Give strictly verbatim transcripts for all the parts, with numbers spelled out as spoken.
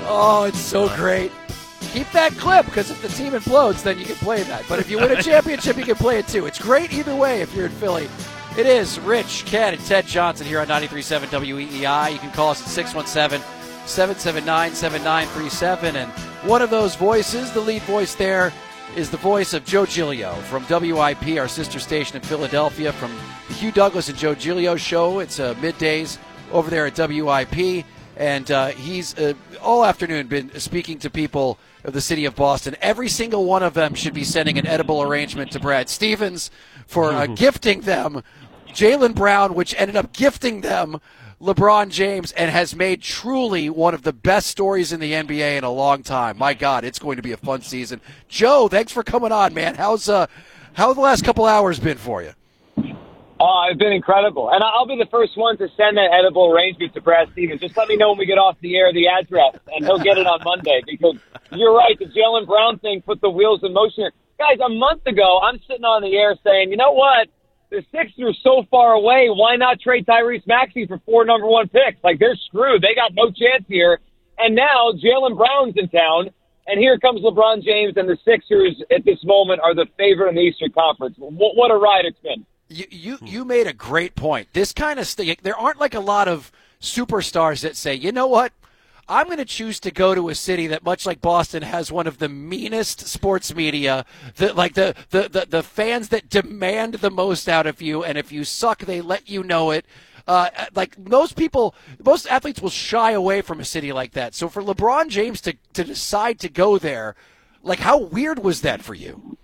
Oh, it's so great. Keep that clip, because if the team implodes, then you can play that. But if you win a championship, you can play it too. It's great either way if you're in Philly. It is Rich, Ken, and Ted Johnson here on ninety-three point seven W E E I. You can call us at six one seven, seven seven nine, seven nine three seven. And one of those voices, the lead voice there, is the voice of Joe Giglio from W I P, our sister station in Philadelphia, from the Hugh Douglas and Joe Giglio show. It's uh, middays over there at W I P. And uh, he's uh, all afternoon been speaking to people of the city of Boston. Every single one of them should be sending an edible arrangement to Brad Stevens for uh, gifting them Jaylen Brown, which ended up gifting them LeBron James, and has made truly one of the best stories in the N B A in a long time. My God, it's going to be a fun season. Joe, thanks for coming on, man. How's uh, how have the last couple hours been for you? Oh, it's been incredible. And I'll be the first one to send that edible arrangement to Brad Stevens. Just let me know when we get off the air the address, and he'll get it on Monday. Because you're right, the Jaylen Brown thing put the wheels in motion. Guys, a month ago, I'm sitting on the air saying, you know what? The Sixers so far away, why not trade Tyrese Maxey for four number one picks? Like, they're screwed. They got no chance here. And now Jaylen Brown's in town, and here comes LeBron James, and the Sixers at this moment are the favorite in the Eastern Conference. What, what a ride it's been. You, you you made a great point. This kind of thing, there aren't like a lot of superstars that say, you know what, I'm going to choose to go to a city that, much like Boston, has one of the meanest sports media, the, like the, the, the, the fans that demand the most out of you, and if you suck, they let you know it. Uh, like most people, most athletes will shy away from a city like that. So for LeBron James to, to decide to go there, like how weird was that for you?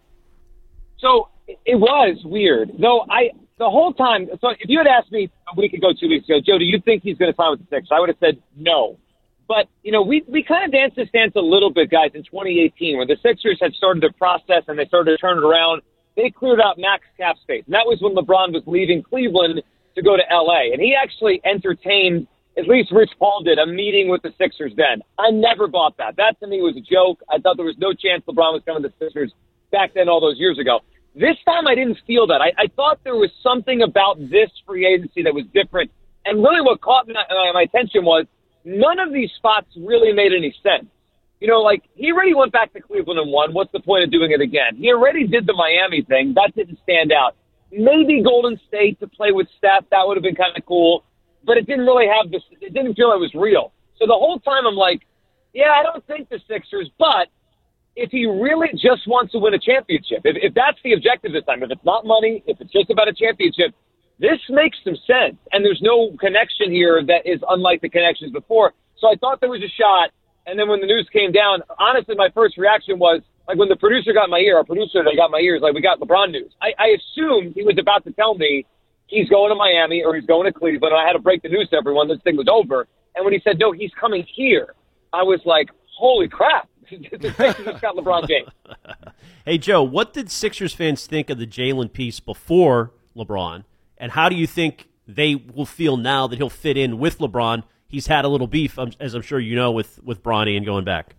So it was weird, though. I the whole time. So if you had asked me a week ago, two weeks ago, Joe, do you think he's going to sign with the Sixers? I would have said no. But you know, we we kind of danced this dance a little bit, guys, in twenty eighteen, when the Sixers had started their process and they started to turn it around. They cleared out max cap space, and that was when LeBron was leaving Cleveland to go to L A. And he actually entertained, at least Rich Paul did, a meeting with the Sixers then. I never bought that. That to me was a joke. I thought there was no chance LeBron was coming to the Sixers back then, all those years ago. This time I didn't feel that. I, I thought there was something about this free agency that was different. And really what caught my, uh, my attention was none of these spots really made any sense. You know, like, he already went back to Cleveland and won. What's the point of doing it again? He already did the Miami thing. That didn't stand out. Maybe Golden State to play with Steph. That would have been kind of cool. But it didn't really have this. It didn't feel it was real. So the whole time I'm like, yeah, I don't think the Sixers, but if he really just wants to win a championship, if, if that's the objective this time, if it's not money, if it's just about a championship, this makes some sense. And there's no connection here that is unlike the connections before. So I thought there was a shot. And then when the news came down, honestly, my first reaction was, like, when the producer got my ear, our producer that got my ears, like, we got LeBron news. I, I assumed he was about to tell me he's going to Miami or he's going to Cleveland. And I had to break the news to everyone. This thing was over. And when he said, no, he's coming here, I was like, holy crap. The Sixers just got LeBron James. Hey, Joe, what did Sixers fans think of the Jaylen piece before LeBron? And how do you think they will feel now that he'll fit in with LeBron? He's had a little beef, as I'm sure you know, with, with Bronny and going back.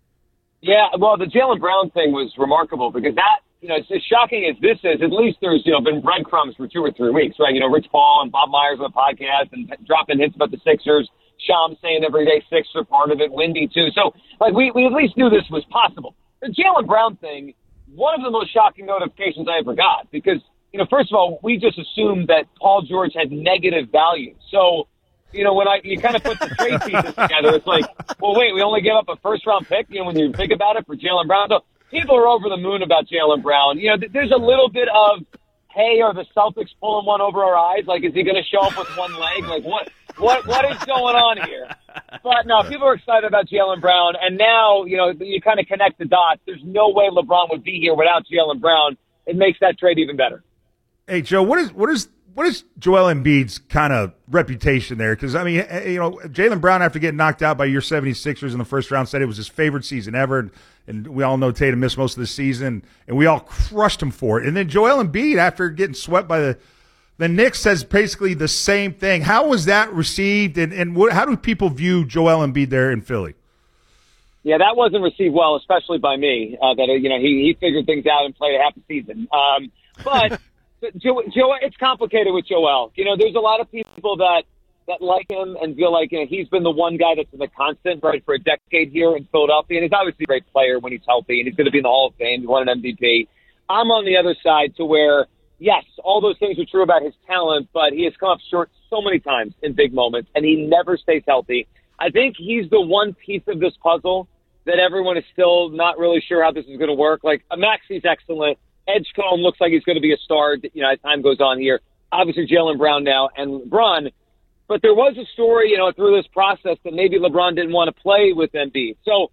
Yeah, well, the Jaylen Brown thing was remarkable because that, you know, it's as shocking as this is, at least there's, you know, been breadcrumbs for two or three weeks, right? You know, Rich Paul and Bob Myers on the podcast and dropping hints about the Sixers. Sham saying every day Sixers are part of it, Wendy too. So, like, we, we at least knew this was possible. The Jaylen Brown thing, one of the most shocking notifications I ever got because, you know, first of all, we just assumed that Paul George had negative value. So, you know, when I you kind of put the trade pieces together, it's like, well, wait, we only gave up a first-round pick, you know, when you think about it, for Jaylen Brown. So people are over the moon about Jaylen Brown. You know, th- there's a little bit of, hey, are the Celtics pulling one over our eyes? Like, is he going to show up with one leg? Like, what, what, what is going on here? But no, people are excited about Jaylen Brown. And now, you know, you kind of connect the dots. There's no way LeBron would be here without Jaylen Brown. It makes that trade even better. Hey, Joe, what is what is what is Joel Embiid's kind of reputation there? Because, I mean, you know, Jaylen Brown, after getting knocked out by your seventy-sixers in the first round, said it was his favorite season ever. And, and we all know Tatum missed most of the season, and we all crushed him for it. And then Joel Embiid, after getting swept by the the Knicks, says basically the same thing. How was that received, and, and what, how do people view Joel Embiid there in Philly? Yeah, that wasn't received well, especially by me. Uh, that you know he he figured things out and played a half a season. Um, but Joe, Joe, it's complicated with Joel. You know, there's a lot of people that that like him and feel like you know, he's been the one guy that's been the constant, right, for a decade here in Philadelphia. And he's obviously a great player when he's healthy, and he's going to be in the Hall of Fame. He won an M V P. I'm on the other side to where, yes, all those things are true about his talent, but he has come up short so many times in big moments, and he never stays healthy. I think he's the one piece of this puzzle that everyone is still not really sure how this is going to work. Like, Maxi's excellent. Edgecombe looks like he's going to be a star, you know, as time goes on here. Obviously, Jaylen Brown now and LeBron. But there was a story, you know, through this process that maybe LeBron didn't want to play with Embiid. So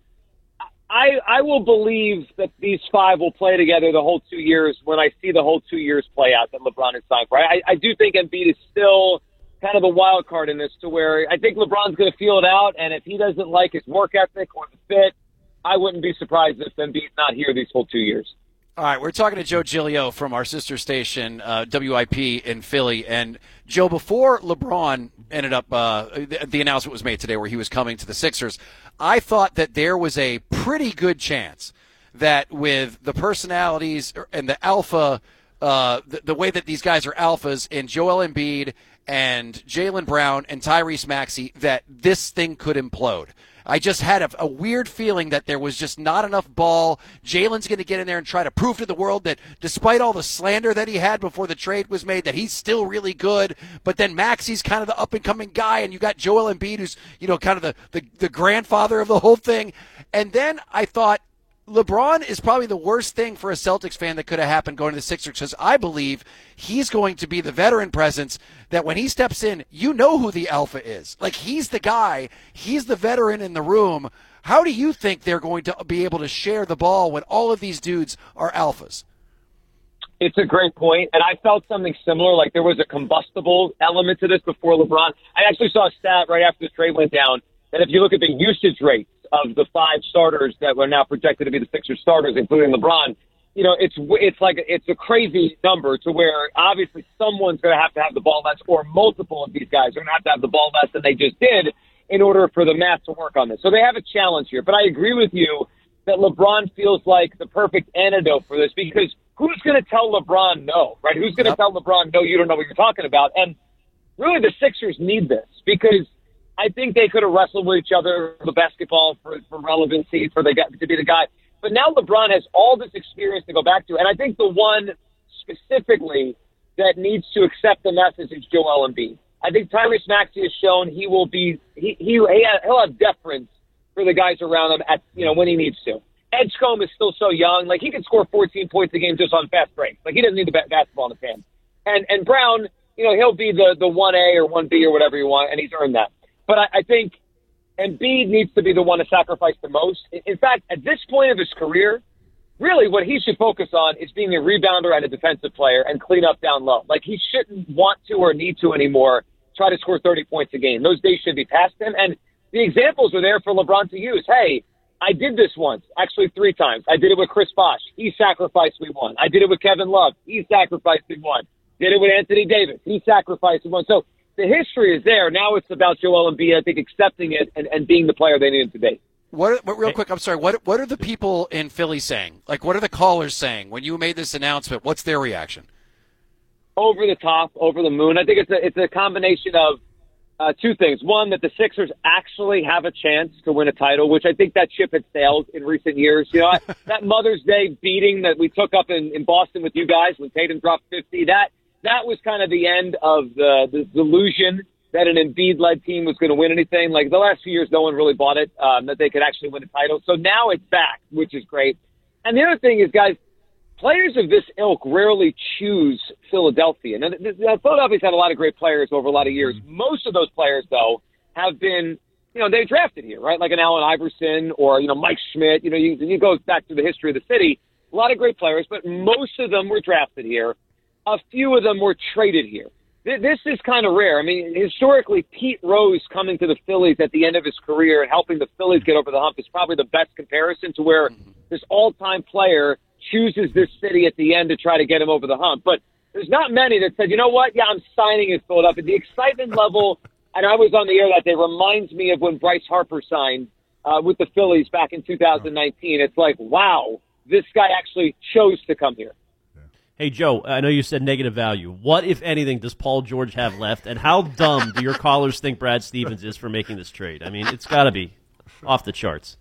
I I will believe that these five will play together the whole two years when I see the whole two years play out that LeBron is signed for. I, I do think Embiid is still kind of a wild card in this, to where I think LeBron's going to feel it out, and if he doesn't like his work ethic or the fit, I wouldn't be surprised if Embiid's not here these whole two years. All right, we're talking to Joe Giglio from our sister station, uh, W I P in Philly. And, Joe, before LeBron ended up, uh, the, the announcement was made today where he was coming to the Sixers, I thought that there was a pretty good chance that with the personalities and the alpha, uh, the, the way that these guys are alphas in Joel Embiid and Jaylen Brown and Tyrese Maxey, that this thing could implode. I just had a, a weird feeling that there was just not enough ball. Jaylen's going to get in there and try to prove to the world that despite all the slander that he had before the trade was made, that he's still really good. But then Maxey's kind of the up-and-coming guy, and you got Joel Embiid, who's, you know, kind of the, the, the grandfather of the whole thing. And then I thought, LeBron is probably the worst thing for a Celtics fan that could have happened going to the Sixers, because I believe he's going to be the veteran presence that when he steps in, you know who the alpha is. Like, he's the guy. He's the veteran in the room. How do you think they're going to be able to share the ball when all of these dudes are alphas? It's a great point, and I felt something similar. Like, there was a combustible element to this before LeBron. I actually saw a stat right after the trade went down that if you look at the usage rates of the five starters that were now projected to be the Sixers starters, including LeBron, you know, it's it's like it's a crazy number, to where obviously someone's going to have to have the ball less, or multiple of these guys are going to have to have the ball less than they just did in order for the math to work on this. So they have a challenge here. But I agree with you that LeBron feels like the perfect antidote for this, because who's going to tell LeBron no, right? Who's going to yep. tell LeBron, no, you don't know what you're talking about? And really the Sixers need this, because I think they could have wrestled with each other for the basketball, for, for relevancy, for the to be the guy. But now LeBron has all this experience to go back to. And I think the one specifically that needs to accept the message is Joel Embiid. I think Tyrese Maxey has shown he will be he, he he'll have deference for the guys around him at you know when he needs to. Edgecombe is still so young, like he can score fourteen points a game just on fast breaks. Like he doesn't need the basketball in his hand. And and Brown, you know, he'll be the the one A or one B or whatever you want, and he's earned that. But I, I think Embiid needs to be the one to sacrifice the most. In, in fact, at this point of his career, really what he should focus on is being a rebounder and a defensive player and clean up down low. Like, he shouldn't want to or need to anymore try to score thirty points a game. Those days should be past him. And the examples are there for LeBron to use. Hey, I did this once, actually three times. I did it with Chris Bosh. He sacrificed, we won. I did it with Kevin Love. He sacrificed, we won. Did it with Anthony Davis. He sacrificed, we won. So the history is there. Now it's about Joel Embiid, I think, accepting it and, and being the player they need him to be. What, what, real quick, I'm sorry, what what are the people in Philly saying? Like, what are the callers saying? When you made this announcement, what's their reaction? Over the top, over the moon. I think it's a, it's a combination of uh, two things. One, that the Sixers actually have a chance to win a title, which I think that ship had sailed in recent years. You know, I, that Mother's Day beating that we took up in, in Boston with you guys when Tatum dropped fifty, that that was kind of the end of the, the delusion that an Embiid-led team was going to win anything. Like, the last few years, no one really bought it, um, that they could actually win a title. So now it's back, which is great. And the other thing is, guys, players of this ilk rarely choose Philadelphia. Now, Philadelphia's had a lot of great players over a lot of years. Most of those players, though, have been, you know, they're drafted here, right? Like an Allen Iverson or, you know, Mike Schmidt. You know, you, you go back to the history of the city, a lot of great players, but most of them were drafted here. A few of them were traded here. This is kind of rare. I mean, historically, Pete Rose coming to the Phillies at the end of his career and helping the Phillies get over the hump is probably the best comparison to where this all-time player chooses this city at the end to try to get him over the hump. But there's not many that said, you know what, yeah, I'm signing in Philadelphia. The excitement level, and I was on the air that day, reminds me of when Bryce Harper signed uh, with the Phillies back in two thousand nineteen. It's like, wow, this guy actually chose to come here. Hey, Joe, I know you said negative value. What, if anything, does Paul George have left, and how dumb do your callers think Brad Stevens is for making this trade? I mean, it's got to be off the charts.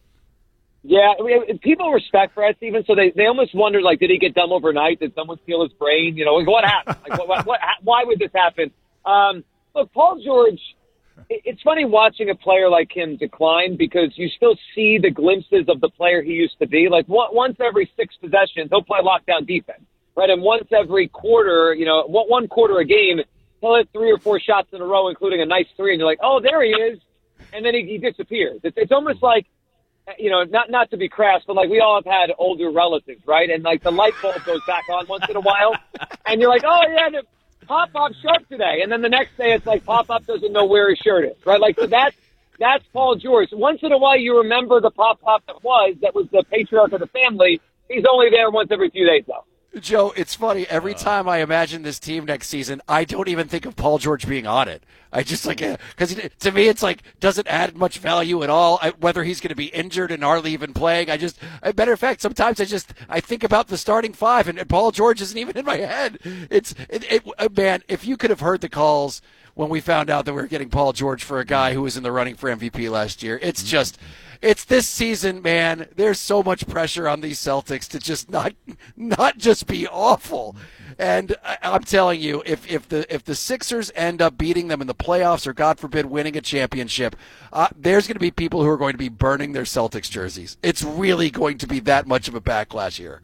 Yeah, I mean, people respect Brad Stevens, so they, they almost wonder, like, did he get dumb overnight? Did someone steal his brain? You know, like, what happened? Like, what, what, what, why would this happen? Um, look, Paul George, it, it's funny watching a player like him decline because you still see the glimpses of the player he used to be. Like, one, once every six possessions, he'll play lockdown defense. Right, and once every quarter, you know, one quarter a game, he'll hit three or four shots in a row, including a nice three, and you're like, oh, there he is, and then he, he disappears. It's, it's almost like, you know, not not to be crass, but like we all have had older relatives, right? And like the light bulb goes back on once in a while, and you're like, oh yeah, the Pop Pop's sharp today, and then the next day it's like Pop Pop doesn't know where his shirt is, right? Like so that's that's Paul George. Once in a while, you remember the Pop Pop that was that was the patriarch of the family. He's only there once every few days, though. Joe, it's funny. Every time I imagine this team next season, I don't even think of Paul George being on it. I just like because to me, it's like doesn't add much value at all. I, whether he's going to be injured and hardly even playing, I just. As a matter of fact, sometimes I just I think about the starting five, and, and Paul George isn't even in my head. It's it, it, man. If you could have heard the calls when we found out that we were getting Paul George for a guy who was in the running for M V P last year, it's just. It's this season, man. There's so much pressure on these Celtics to just not, not just be awful. And I, I'm telling you, if if the if the Sixers end up beating them in the playoffs, or God forbid, winning a championship, uh, there's going to be people who are going to be burning their Celtics jerseys. It's really going to be that much of a backlash here.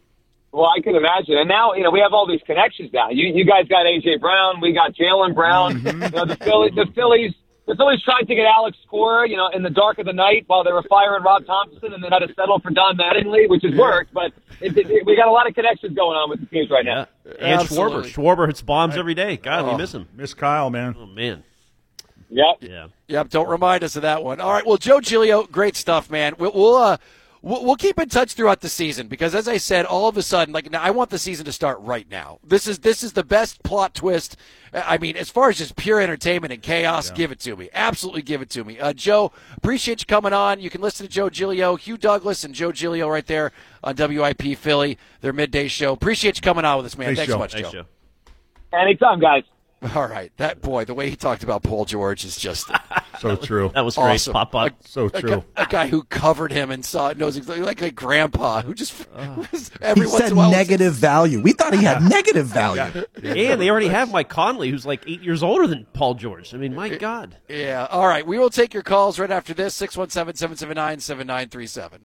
Well, I can imagine. And now, you know, we have all these connections now. You you guys got A J Brown, we got Jaylen Brown. You know, the Phillies, the Phillies. The Phillies tried to get Alex Cora, you know, in the dark of the night while they were firing Rob Thompson, and then had to settle for Don Mattingly, which has worked. But it, it, we got a lot of connections going on with the teams right now. Yeah. And Absolutely. Schwarber. Schwarber hits bombs every day. God, oh, we miss him. Miss Kyle, man. Oh, man. Yep. Yeah. Yep. Don't remind us of that one. All right. Well, Joe Giglio, great stuff, man. We'll, we'll uh. We'll keep in touch throughout the season because, as I said, all of a sudden, like now, I want the season to start right now. This is this is the best plot twist. I mean, as far as just pure entertainment and chaos, yeah. Give it to me. Absolutely give it to me. Uh, Joe, appreciate you coming on. You can listen to Joe Giglio, Hugh Douglas, and Joe Giglio right there on W I P Philly, their midday show. Appreciate you coming on with us, man. Thanks, Thanks so much, Thanks, Joe. Joe. Anytime, guys. All right. That boy, the way he talked about Paul George is just so true. That was great. Awesome. Pop, pop. A, so a true. Guy, a guy who covered him and saw knows exactly like a grandpa who just Oh. every He once said in a while negative value. We thought he had negative value. And they already have Mike Conley, who's like eight years older than Paul George. I mean, my God. Yeah. All right. We will take your calls right after this. six one seven, seven seven nine, seven nine three seven.